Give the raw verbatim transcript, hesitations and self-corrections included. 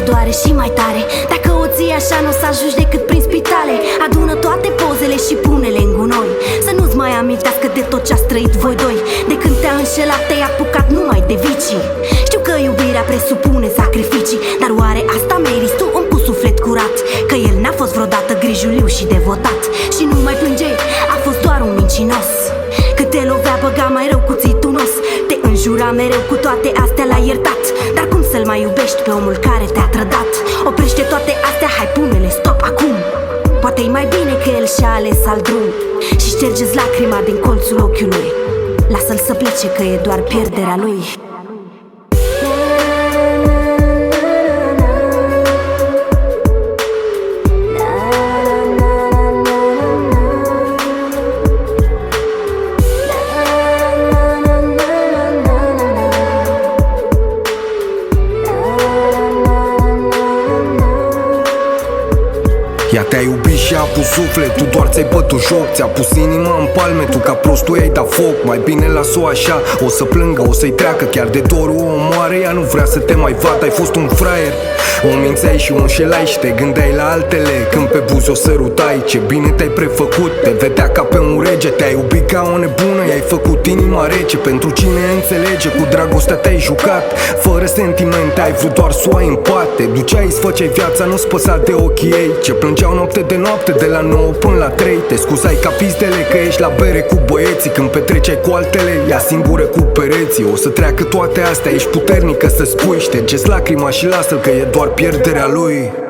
doare și mai tare. Dacă o ții așa n-o să ajungi decât prin spitale. Adună toate pozele și pune-le în gunoi, să nu-ți mai amintească de tot ce-ați trăit voi doi. De când te-a înșelat te-ai apucat numai de vicii. Știu că iubirea presupune sacrificii, dar oare asta meriți tu, om cu suflet curat? Că el n-a fost vreodată grijuliu și devotat. Și nu mai plânge, a fost doar un mincinos. Cât te lovea băga mai rău cuțitul nos. Te înjura mereu, cu toate astea l-ai iertat. Dar cum să-l mai iubești pe omul care te-a trădat? Oprește toate astea, hai pune-le stop acum. Poate-i mai bine că el și-a ales alt drum. Și ștergeți lacrima din colțul ochiului. Lasă-l să plece că e doar pierderea lui. Ea te-a iubit și a pus suflet, tu doar ți-ai bătut joc. Ți-a pus inima în palme, tu ca prostul i-ai dat foc. Mai bine las-o așa, o să plângă, o să-i treacă. Chiar de dorul o omoare, ea nu vrea să te mai vadă. Ai fost un fraier, o mințeai și o înșelai și te gândeai la altele. Când pe buzi o sărutai, ce bine te-ai prefăcut. Te vedea ca pe un rege, te-ai iubit ca o nebună. I-ai făcut inima rece, pentru cine înțelege. Cu dragostea te-ai jucat, fără sentimente, ai vrut doar să o ai în pate. Duceai, îți făceai viața, nu-ți păsa de ochii ei, ce plângeau noapte de noapte, de la nouă până la trei. Te scuzai ca pizdele că ești la bere cu băieții. Când petreceai cu altele, ea singură cu pereții. O să treacă toate astea, ești puternică să spui. Ștergeți lacrima și lasă-l că e doar pierderea lui.